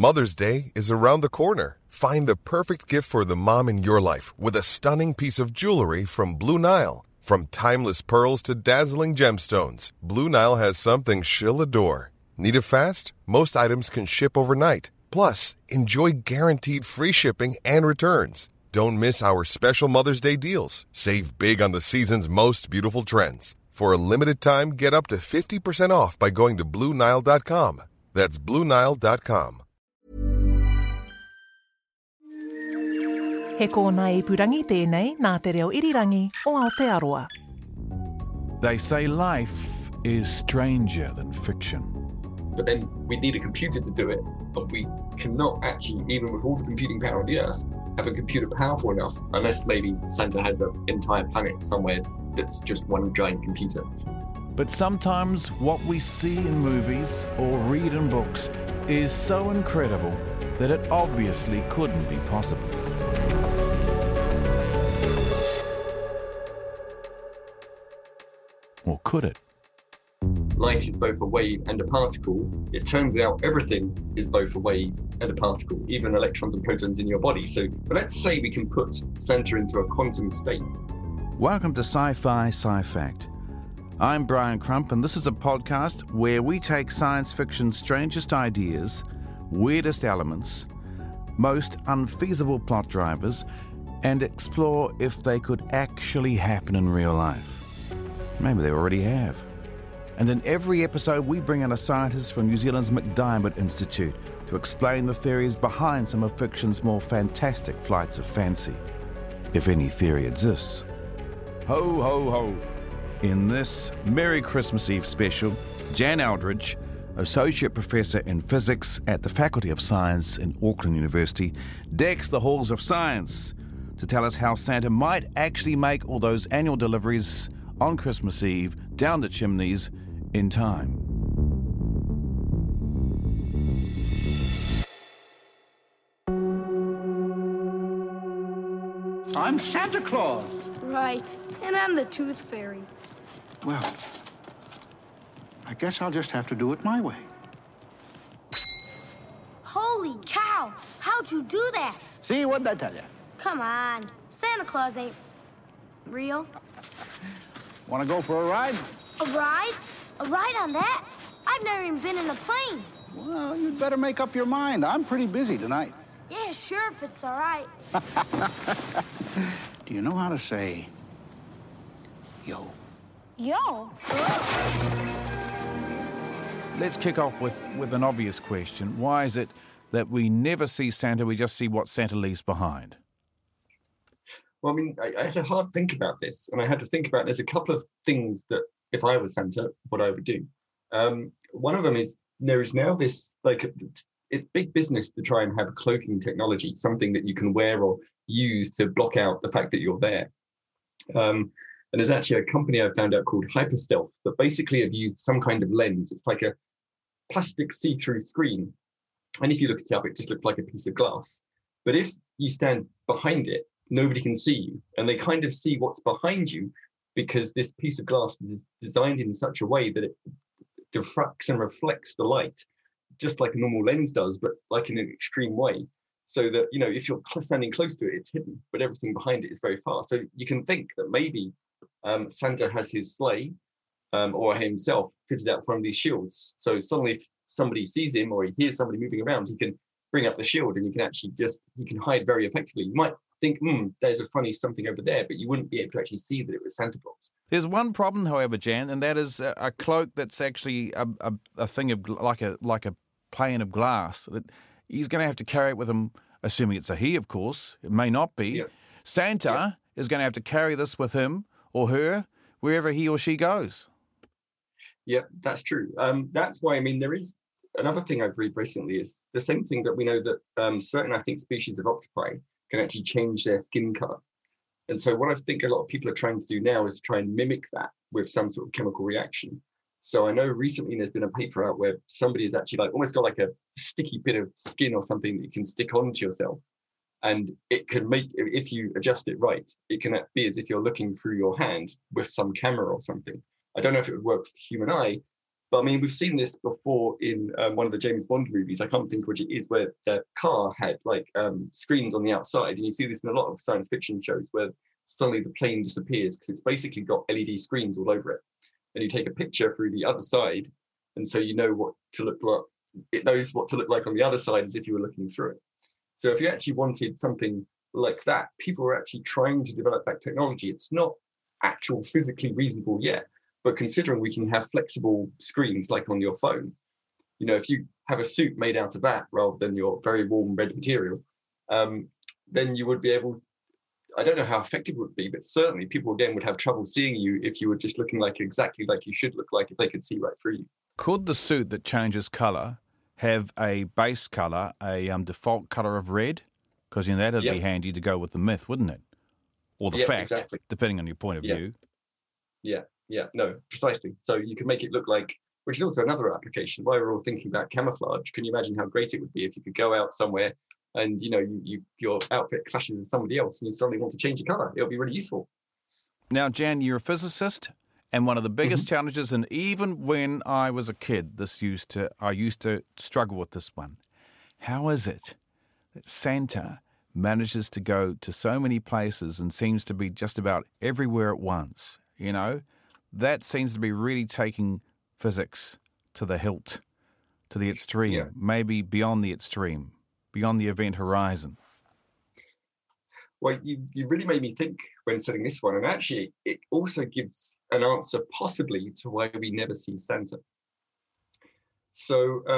Mother's Day is around the corner. Find the perfect gift for the mom in your life with a stunning piece of jewelry from Blue Nile. From timeless pearls to dazzling gemstones, Blue Nile has something she'll adore. Need it fast? Most items can ship overnight. Plus, enjoy guaranteed free shipping and returns. Don't miss our special Mother's Day deals. Save big on the season's most beautiful trends. For a limited time, get up to 50% off by going to BlueNile.com. That's BlueNile.com. He kōna ipurangi tēnei nā te reo irirangi o Aotearoa. They say life is stranger than fiction. But then we need a computer to do it, but we cannot actually, even with all the computing power of the Earth, have a computer powerful enough, unless maybe Santa has an entire planet somewhere that's just one giant computer. But sometimes what we see in movies or read in books is so incredible that it obviously couldn't be possible. Or could it? Light is both a wave and a particle. It turns out everything is both a wave and a particle, even electrons and protons in your body. So let's say we can put Santa into a quantum state. Welcome to Sci-Fi Sci-Fact. I'm Brian Crump, and this is a podcast where we take science fiction's strangest ideas, weirdest elements, most unfeasible plot drivers, and explore if they could actually happen in real life. Maybe they already have. And in every episode, we bring in a scientist from New Zealand's MacDiarmid Institute to explain the theories behind some of fiction's more fantastic flights of fancy, if any theory exists. Ho, ho, ho. In this Merry Christmas Eve special, Jan Eldridge, Associate Professor in Physics at the Faculty of Science in Auckland University, decks the halls of science to tell us how Santa might actually make all those annual deliveries on Christmas Eve down the chimneys in time. I'm Santa Claus. Right, and I'm the Tooth Fairy. Well, I guess I'll just have to do it my way. Holy cow! How'd you do that? See, what'd I tell you? Come on, Santa Claus ain't real. Want to go for a ride? A ride? A ride on that? I've never even been in a plane. Well, you'd better make up your mind. I'm pretty busy tonight. Yeah, sure, if it's all right. Do you know how to say yo? Yo! Let's kick off with an obvious question. Why is it that we never see Santa, we just see what Santa leaves behind? Well, I mean, I had to hard think about this, and I had to think about there's a couple of things that if I was Santa, what I would do. One of them is there is now this, it's big business to try and have cloaking technology, something that you can wear or use to block out the fact that you're there. And there's actually a company I found out called Hyperstealth that basically have used some kind of lens. It's like a plastic see-through screen. And if you look it up, it just looks like a piece of glass. But if you stand behind it, nobody can see you. And they kind of see what's behind you because this piece of glass is designed in such a way that it diffracts and reflects the light, just like a normal lens does, but like in an extreme way. So that, you know, if you're standing close to it, it's hidden, but everything behind it is very far. So you can think that maybe Santa has his sleigh or himself fitted out one of these shields. So suddenly if somebody sees him or he hears somebody moving around, he can bring up the shield and you can actually you can hide very effectively. You might think, there's a funny something over there, but you wouldn't be able to actually see that it was Santa Claus. There's one problem, however, Jan, and that is a cloak that's actually a thing of like a pane of glass. He's going to have to carry it with him, assuming it's a he, of course. It may not be. Yep. Santa is going to have to carry this with him or her wherever he or she goes. Yeah, that's true. That's why, I mean, there is another thing I've read recently is the same thing that we know that certain, I think, species of octopi can actually change their skin color. And so what I think a lot of people are trying to do now is try and mimic that with some sort of chemical reaction. So I know recently there's been a paper out where somebody has actually almost got like a sticky bit of skin or something that you can stick onto yourself. And it can make, if you adjust it right, it can be as if you're looking through your hand with some camera or something. I don't know if it would work with the human eye, But I mean, we've seen this before in one of the James Bond movies. I can't think which it is, where the car had like screens on the outside, and you see this in a lot of science fiction shows where suddenly the plane disappears because it's basically got LED screens all over it. And you take a picture through the other side, and so you know what to look like. It knows what to look like on the other side as if you were looking through it. So if you actually wanted something like that, people are actually trying to develop that technology. It's not actual physically reasonable yet, but considering we can have flexible screens like on your phone, you know, if you have a suit made out of that rather than your very warm red material, then you would be able, I don't know how effective it would be, but certainly people again would have trouble seeing you if you were just looking like exactly like you should look like if they could see right through you. Could the suit that changes colour have a base colour, a default colour of red? Because that'd be handy to go with the myth, wouldn't it? Or the fact, exactly. Depending on your point of view. Yeah, no, precisely. So you can make it look like, which is also another application. While we're all thinking about camouflage, can you imagine how great it would be if you could go out somewhere and, you know, your outfit clashes with somebody else and you suddenly want to change your colour? It'll be really useful. Now, Jan, you're a physicist, and one of the biggest challenges, and even when I was a kid, I used to struggle with this one. How is it that Santa manages to go to so many places and seems to be just about everywhere at once? You know, that seems to be really taking physics to the hilt, to the extreme, maybe beyond the extreme, beyond the event horizon. Well, you really made me think when setting this one, and actually it also gives an answer possibly to why we never see Santa. So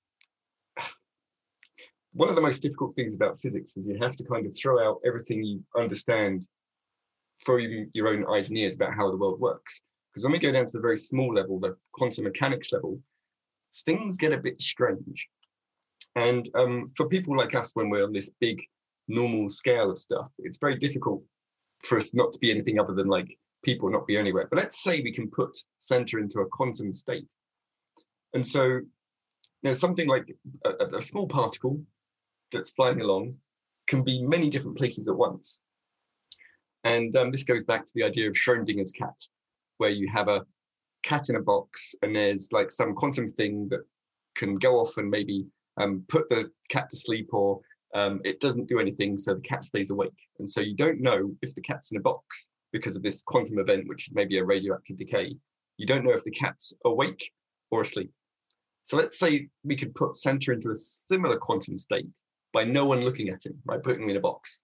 one of the most difficult things about physics is you have to kind of throw out everything you understand for your own eyes and ears about how the world works. Because when we go down to the very small level, the quantum mechanics level, things get a bit strange. And for people like us, when we're on this big normal scale of stuff, it's very difficult for us not to be anything other than like people, not be anywhere. But let's say we can put Santa into a quantum state. And so there's something like a small particle that's flying along can be many different places at once. And this goes back to the idea of Schrödinger's cat, where you have a cat in a box and there's like some quantum thing that can go off and maybe put the cat to sleep, or it doesn't do anything, so the cat stays awake. And so you don't know if the cat's in a box because of this quantum event, which is maybe a radioactive decay. You don't know if the cat's awake or asleep. So let's say we could put Santa into a similar quantum state by no one looking at him, right? Putting him in a box.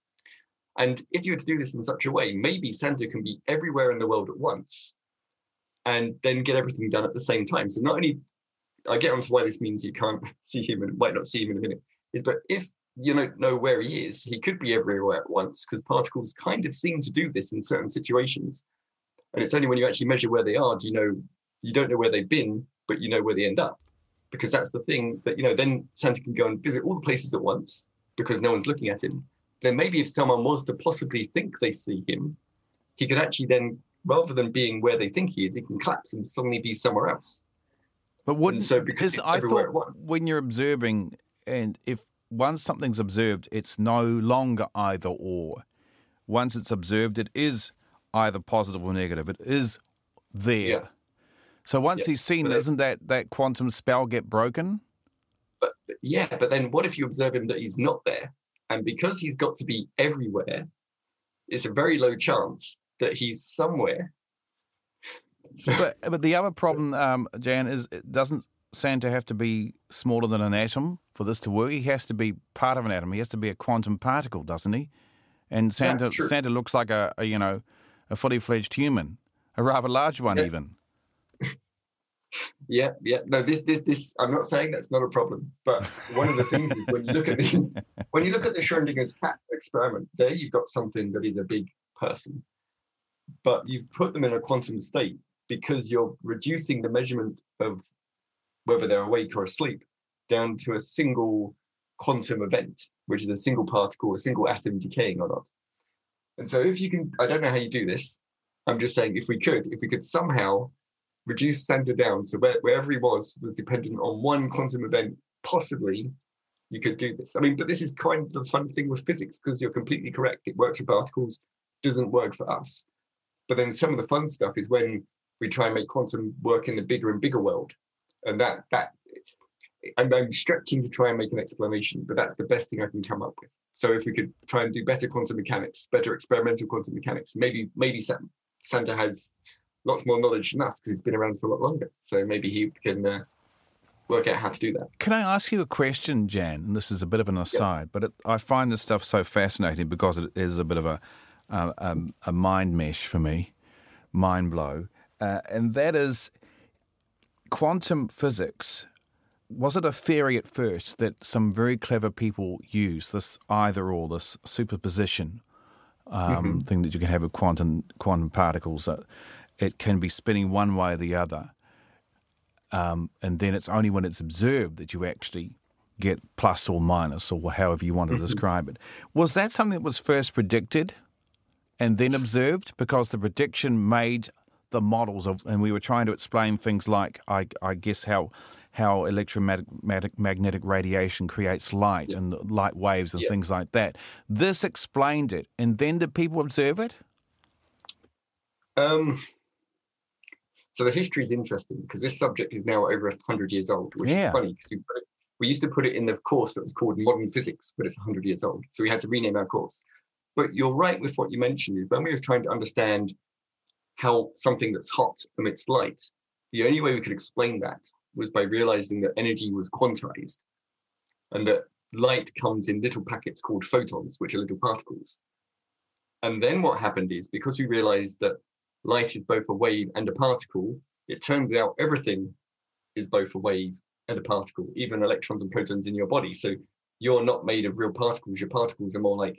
And if you were to do this in such a way, maybe Santa can be everywhere in the world at once and then get everything done at the same time. So not only, I get onto why this means you can't see him and might not see him in a minute, is that if you don't know where he is, he could be everywhere at once, because particles kind of seem to do this in certain situations. And it's only when you actually measure where they are, you don't know where they've been, but you know where they end up. Because that's the thing that, then Santa can go and visit all the places at once because no one's looking at him. Then maybe if someone was to possibly think they see him, he could actually then, rather than being where they think he is, he can collapse and suddenly be somewhere else. But I thought when you're observing, and if once something's observed, it's no longer either or. Once it's observed, it is either positive or negative. It is there. Yeah. So once he's seen, doesn't that quantum spell get broken? But then what if you observe him that he's not there? And because he's got to be everywhere, it's a very low chance that he's somewhere. So, but the other problem, Jan, is doesn't Santa have to be smaller than an atom for this to work? He has to be part of an atom. He has to be a quantum particle, doesn't he? And Santa looks like a fully fledged human, a rather large one even. Yeah. No, this. I'm not saying that's not a problem, but one of the things is when you look at the Schrödinger's cat experiment, there you've got something that is a big person, but you put them in a quantum state because you're reducing the measurement of whether they're awake or asleep down to a single quantum event, which is a single particle, a single atom decaying or not. And so if you can, I don't know how you do this. I'm just saying if we could somehow reduce Santa down so wherever he was dependent on one quantum event, possibly you could do this. I mean, but this is kind of the fun thing with physics, because you're completely correct. It works for particles, doesn't work for us. But then some of the fun stuff is when we try and make quantum work in the bigger and bigger world. And that I'm stretching to try and make an explanation, but that's the best thing I can come up with. So if we could try and do better quantum mechanics, better experimental quantum mechanics, maybe Santa has lots more knowledge than us because he's been around for a lot longer. So maybe he can work out how to do that. Can I ask you a question, Jan? And this is a bit of an aside, but I find this stuff so fascinating because it is a bit of a mind mesh for me, mind blow, and that is quantum physics. Was it a theory at first that some very clever people use, this either or, this superposition thing that you can have with quantum particles? It can be spinning one way or the other, and then it's only when it's observed that you actually get plus or minus, or however you want to describe it. Was that something that was first predicted and then observed? Because the prediction made the models of, and we were trying to explain things like, I guess, how electromagnetic radiation creates light and light waves and things like that. This explained it, and then did people observe it? So the history is interesting because this subject is now over 100 years old, which is funny because we used to put it in the course that was called Modern Physics, but it's 100 years old. So we had to rename our course. But you're right with what you mentioned, is when we were trying to understand how something that's hot emits light, the only way we could explain that was by realizing that energy was quantized and that light comes in little packets called photons, which are little particles. And then what happened is, because we realized that light is both a wave and a particle, it turns out everything is both a wave and a particle, even electrons and protons in your body. So you're not made of real particles. Your particles are more like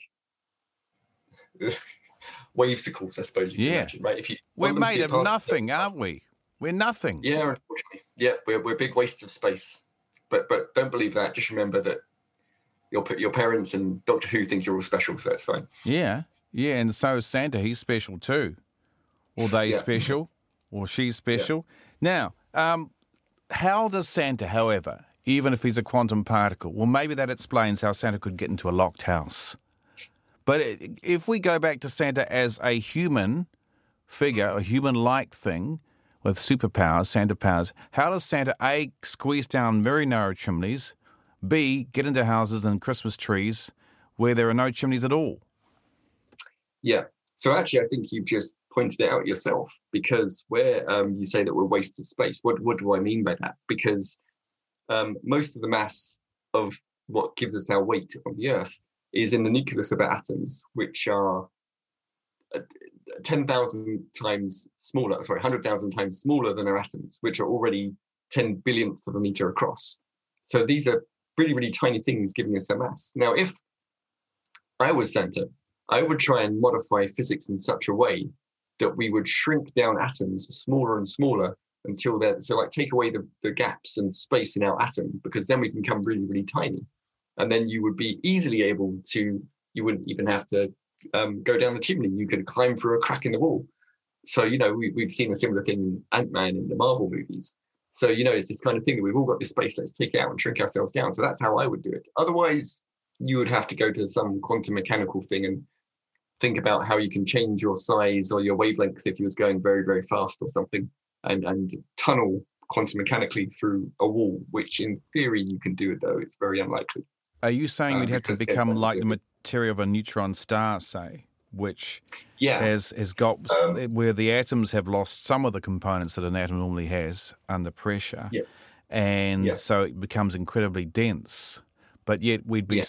wavesicles, I suppose you can imagine, right? We're made of nothing, aren't we? We're nothing. Yeah, unfortunately. Yeah, we're big wastes of space. But don't believe that. Just remember that your parents and Doctor Who think you're all special, so that's fine. Yeah, and so is Santa. He's special too. Or they special, or she's special. Now, how does Santa, however, even if he's a quantum particle, well, maybe that explains how Santa could get into a locked house. But if we go back to Santa as a human figure, a human-like thing with superpowers, Santa powers, how does Santa, A, squeeze down very narrow chimneys, B, get into houses and Christmas trees where there are no chimneys at all? Yeah. So actually, I think you've just pointed it out yourself, because where you say that we're waste of space, what do I mean by that? Because most of the mass of what gives us our weight on the Earth is in the nucleus of our atoms, which are 10,000 times smaller, 100,000 times smaller than our atoms, which are already 10 billionths of a meter across. So these are really, really tiny things giving us our mass. Now, if I was Santa, I would try and modify physics in such a way that we would shrink down atoms smaller and smaller until they're, so like take away the gaps and space in our atom, because then we can become really, really tiny. And then you would be easily able to, you wouldn't even have to go down the chimney. You could climb through a crack in the wall. So, we've seen a similar thing in Ant-Man in the Marvel movies. So, it's this kind of thing that we've all got this space, let's take it out and shrink ourselves down. So that's how I would do it. Otherwise, you would have to go to some quantum mechanical thing and think about how you can change your size or your wavelength if you was going very, very fast or something, and tunnel quantum mechanically through a wall, which in theory you can do it, though it's very unlikely. Are you saying you'd have to become like the material of a neutron star, say, which has got where the atoms have lost some of the components that an atom normally has under pressure, and so it becomes incredibly dense. But yet we'd be.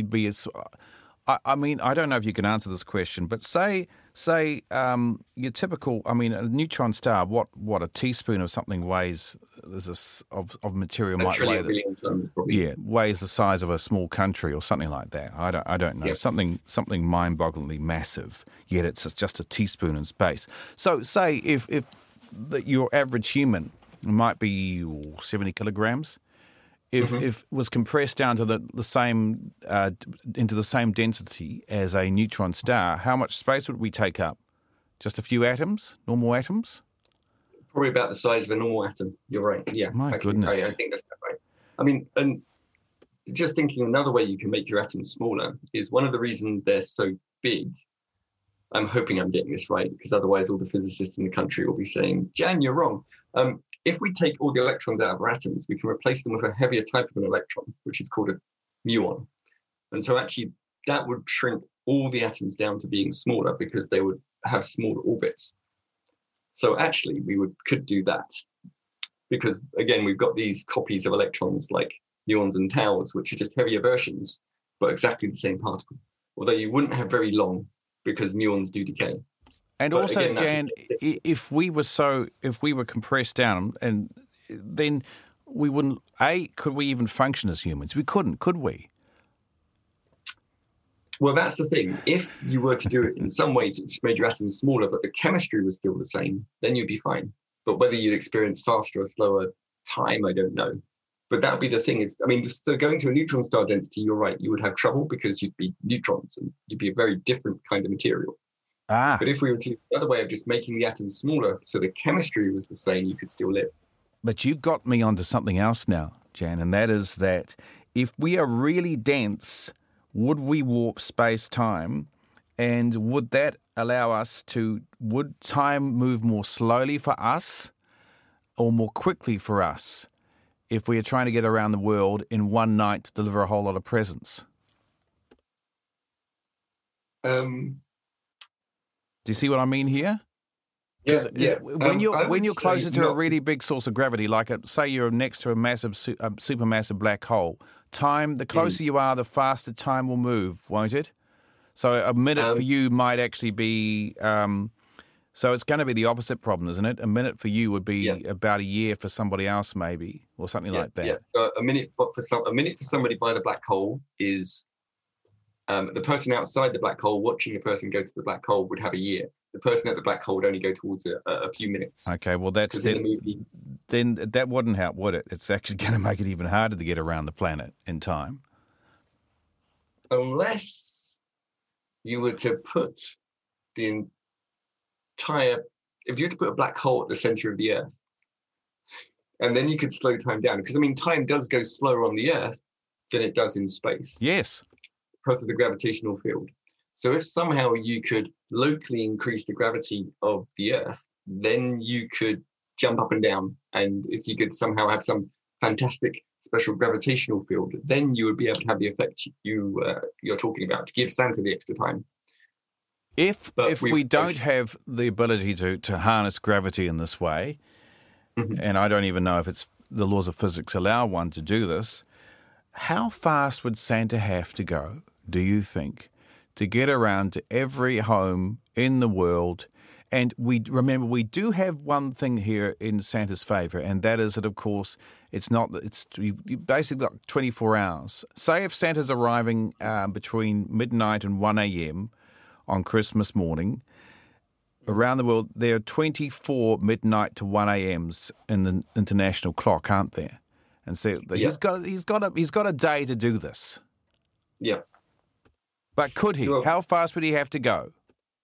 I mean, I don't know if you can answer this question, but say your typical. I mean, a neutron star. What a teaspoon of something weighs? There's this of material might weigh weighs the size of a small country or something like that. I don't know. Something mind-bogglingly massive. Yet it's just a teaspoon in space. So say if your average human might be 70 kilograms. If it was compressed down to the same into the same density as a neutron star, how much space would we take up? Just a few atoms, normal atoms? Probably about the size of a normal atom. You're right. Yeah. My goodness. I think that's right. I mean, and just thinking another way you can make your atoms smaller is one of the reasons they're so big I'm hoping I'm getting this right, because otherwise all the physicists in the country will be saying, Jan, you're wrong. If we take all the electrons out of our atoms, we can replace them with a heavier type of an electron, which is called a muon. And so actually that would shrink all the atoms down to being smaller, because they would have smaller orbits. So actually could do that, because again, we've got these copies of electrons like muons and taus, which are just heavier versions, but exactly the same particle. Although you wouldn't have very long, because muons do decay. And But also, again, Jan, if we were compressed down, and then we wouldn't. Could we even function as humans? We couldn't, could we? Well, that's the thing. If you were to do it in some ways, it just made your atoms smaller, but the chemistry was still the same, then you'd be fine. But whether you'd experience faster or slower time, I don't know. But that would be the thing so going to a neutron star density, you're right, you would have trouble, because you'd be neutrons and you'd be a very different kind of material. But if we were to do the other way of just making the atoms smaller so the chemistry was the same, you could still live. But you've got me onto something else now, Jan, and that is that if we are really dense, would we warp space-time, and would that allow us would time move more slowly for us or more quickly for us if we are trying to get around the world in one night to deliver a whole lot of presents? Do you see what I mean here? Yeah. When you're closer to a really big source of gravity, like say you're next to a massive, supermassive black hole, the closer you are, the faster time will move, won't it? So a minute for you might actually be. So it's going to be the opposite problem, isn't it? A minute for you would be about a year for somebody else, maybe, or something like that. Yeah. So a minute for somebody by the black hole is. The person outside the black hole watching the person go to the black hole would have a year. The person at the black hole would only go towards a few minutes. Okay, well, then that wouldn't help, would it? It's actually going to make it even harder to get around the planet in time. Unless you were to put if you were to put a black hole at the center of the Earth, and then you could slow time down. Because, time does go slower on the Earth than it does in space. Yes. Because of the gravitational field. So if somehow you could locally increase the gravity of the Earth, then you could jump up and down. And if you could somehow have some fantastic special gravitational field, then you would be able to have the effect you're talking about, to give Santa the extra time. If we don't have the ability to harness gravity in this way, and I don't even know if it's the laws of physics allow one to do this, how fast would Santa have to go, do you think, to get around to every home in the world? And we do have one thing here in Santa's favour, and that is that, of course, it's you basically got 24 hours. Say if Santa's arriving between midnight and 1 a.m. on Christmas morning, around the world there are 24 midnight to 1 a.m.s in the international clock, aren't there? And so he's got a day to do this. Yeah. But could he? Well, how fast would he have to go?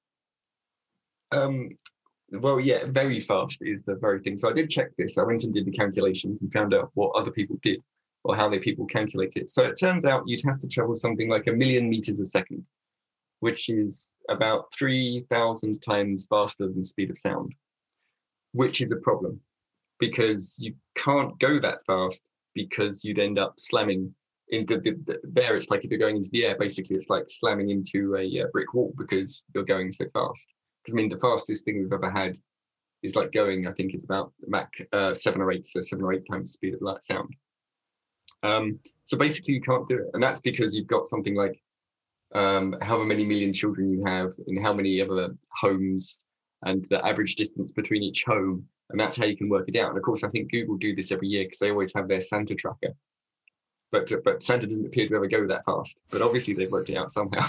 Well, yeah, very fast is the very thing. So I did check this. I went and did the calculations and found out what other people did, or how people calculate it. So it turns out you'd have to travel something like 1 million meters a second, which is about 3,000 times faster than the speed of sound, which is a problem, because you can't go that fast, because you'd end up slamming into there. It's like if you're going into the air, basically, it's like slamming into a brick wall, because you're going so fast. Because the fastest thing we've ever had is like going, I think it's about Mach 7 or 8, so 7 or 8 times the speed of light sound. So basically you can't do it. And that's because you've got something like however many million children you have in how many other homes, and the average distance between each home. And that's how you can work it out. And of course, I think Google do this every year, because they always have their Santa tracker. But Santa doesn't appear to ever go that fast. But obviously they've worked it out somehow.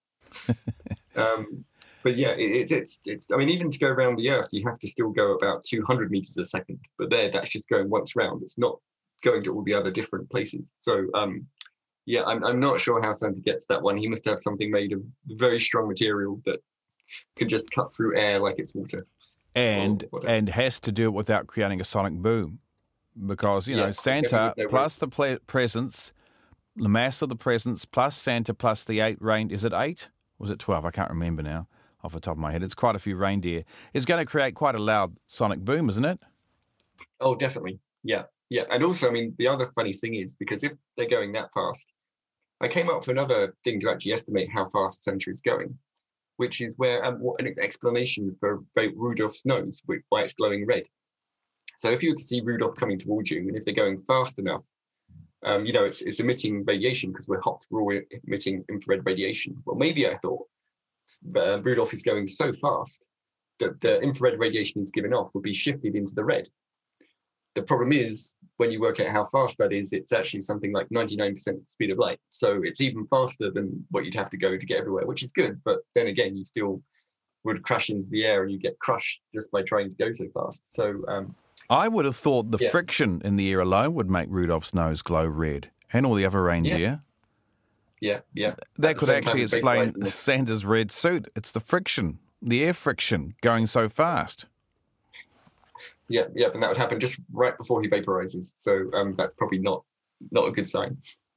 But yeah, it's even to go around the Earth, you have to still go about 200 meters a second. But that's just going once round. It's not going to all the other different places. So yeah, I'm not sure how Santa gets that one. He must have something made of very strong material that can just cut through air like it's water. And has to do it without creating a sonic boom. Because, Santa plus the presents, the mass of the presents, plus Santa, plus the 8 rain. Is it 8? Or was it 12? I can't remember now. off the top of my head. It's quite a few reindeer. It's going to create quite a loud sonic boom, isn't it? Oh, definitely. Yeah. And also, I mean, the other funny thing is, because if they're going that fast, I came up with another thing to actually estimate how fast Santa is going, which is where an explanation for Rudolph's nose, why it's glowing red. So if you were to see Rudolph coming towards you, and if they're going fast enough, it's emitting radiation because we're hot. We're all emitting infrared radiation. Well, maybe I thought Rudolph is going so fast that the infrared radiation he's giving off would be shifted into the red. The problem is, when you work out how fast that is, it's actually something like 99% speed of light. So it's even faster than what you'd have to go to get everywhere, which is good. But then again, you still would crash into the air and you get crushed just by trying to go so fast. So I would have thought the friction in the air alone would make Rudolph's nose glow red, and all the other reindeer. Yeah. That could actually explain Santa's red suit. It's the friction, the air friction going so fast. Yeah, and that would happen just right before he vaporizes. So that's probably not a good sign.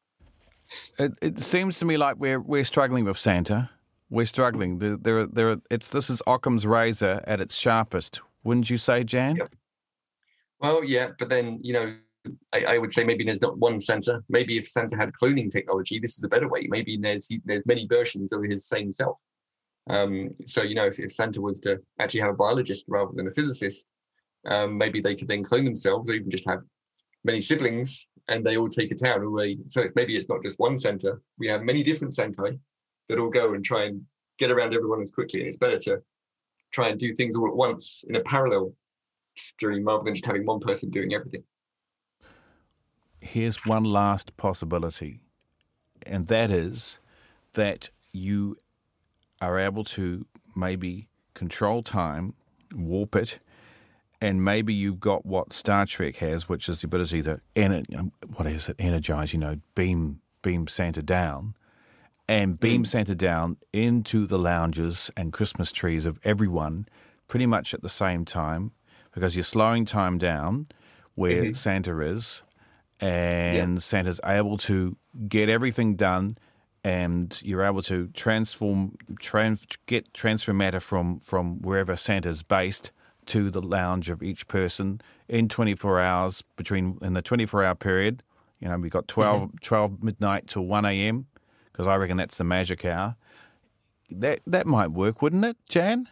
It seems to me like we're struggling with Santa. We're struggling. This is Occam's razor at its sharpest, wouldn't you say, Jan? Yep. Well, yeah, but then I would say maybe there's not one Santa. Maybe if Santa had cloning technology, this is a better way. Maybe there's many versions of his same self. So if Santa was to actually have a biologist rather than a physicist, maybe they could then clone themselves, or even just have many siblings, and they all take a town away. So maybe it's not just one Santa. We have many different Santai that all go and try and get around everyone as quickly. And it's better to try and do things all at once in a parallel stream rather than just having one person doing everything. Here's one last possibility, and that is that you are able to maybe control time, warp it, and maybe you've got what Star Trek has, which is the ability to energize, beam Santa down, and beam Santa down into the lounges and Christmas trees of everyone pretty much at the same time, because you're slowing time down where Santa is, and Santa's able to get everything done, and you're able to transfer matter from wherever Santa's based to the lounge of each person in 24 hours in the 24-hour period. We've got 12 midnight till 1 a.m., because I reckon that's the magic hour. That might work, wouldn't it, Jan?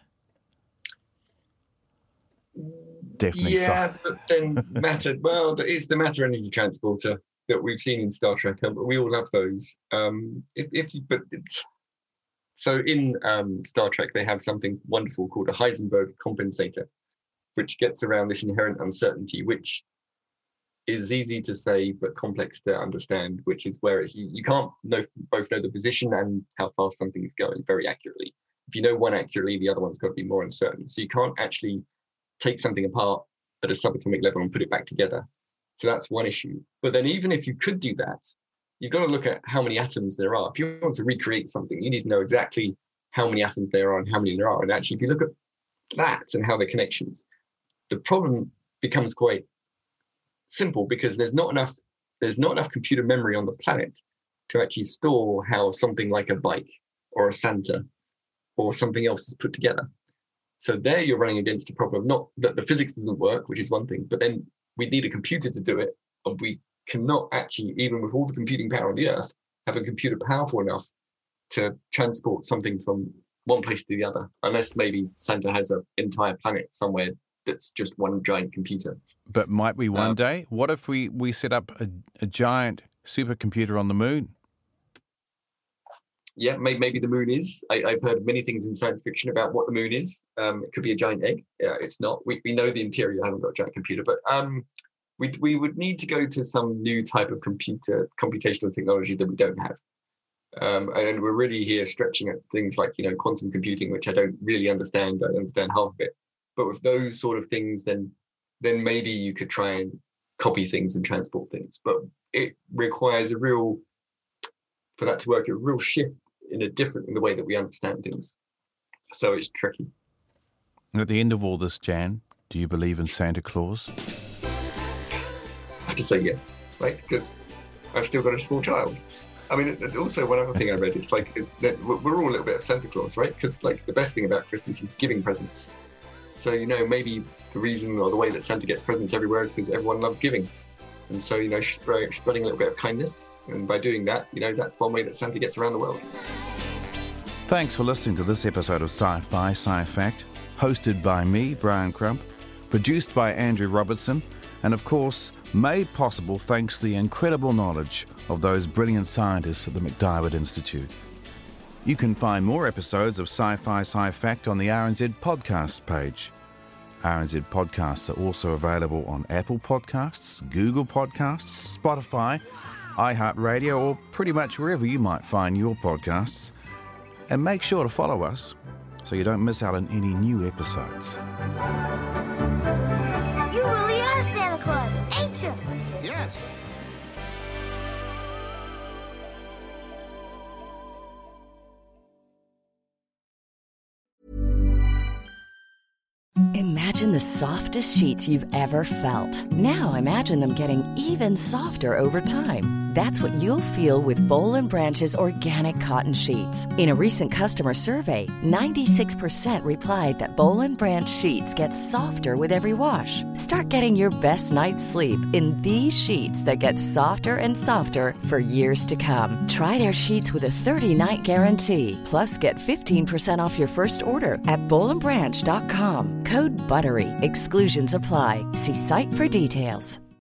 Definitely. Yeah, but then it's the matter energy transporter that we've seen in Star Trek. We all have those. So in Star Trek, they have something wonderful called a Heisenberg compensator, which gets around this inherent uncertainty, which is easy to say but complex to understand, which is where you can't both know the position and how fast something is going very accurately. If you know one accurately, the other one's got to be more uncertain. So you can't actually take something apart at a subatomic level and put it back together. So that's one issue. But then even if you could do that, you've got to look at how many atoms there are. If you want to recreate something, you need to know exactly how many atoms there are and how many there are. And actually, if you look at that and how they're connections, the problem becomes quite simple, because there's not enough computer memory on the planet to actually store how something like a bike or a Santa or something else is put together. So there you're running against a problem, not that the physics doesn't work, which is one thing, but then we need a computer to do it. And we cannot actually, even with all the computing power on the Earth, have a computer powerful enough to transport something from one place to the other, unless maybe Santa has an entire planet somewhere that's just one giant computer. But might we one day? What if we set up a giant supercomputer on the moon? Yeah, maybe the moon is. I've heard many things in science fiction about what the moon is. It could be a giant egg. Yeah, it's not. We know the interior hasn't got a giant computer, but we would need to go to some new type of computational technology that we don't have. And we're really here stretching at things like, quantum computing, which I don't really understand. I understand half of it. But with those sort of things, then maybe you could try and copy things and transport things. But it requires for that to work, a real shift in the way that we understand things. So it's tricky. And at the end of all this, Jan, do you believe in Santa Claus? I have to say yes, right? Because I've still got a small child. I mean, also one other thing I read is that we're all a little bit of Santa Claus, right? Because like the best thing about Christmas is giving presents. So, you know, maybe the reason or the way that Santa gets presents everywhere is because everyone loves giving. And so, you know, spreading a little bit of kindness. And by doing that, you know, that's one way that Santa gets around the world. Thanks for listening to this episode of Sci-Fi Sci-Fact, hosted by me, Brian Crump, produced by Andrew Robertson, and of course, made possible thanks to the incredible knowledge of those brilliant scientists at the MacDiarmid Institute. You can find more episodes of Sci-Fi Sci-Fact on the RNZ Podcasts page. RNZ Podcasts are also available on Apple Podcasts, Google Podcasts, Spotify, iHeartRadio, or pretty much wherever you might find your podcasts. And make sure to follow us so you don't miss out on any new episodes. You really are Santa Claus, ain't you? Yes. Imagine the softest sheets you've ever felt. Now imagine them getting even softer over time. That's what you'll feel with Boll & Branch's organic cotton sheets. In a recent customer survey, 96% replied that Boll & Branch sheets get softer with every wash. Start getting your best night's sleep in these sheets that get softer and softer for years to come. Try their sheets with a 30-night guarantee. Plus, get 15% off your first order at bollandbranch.com. Code BUTTERY. Exclusions apply. See site for details.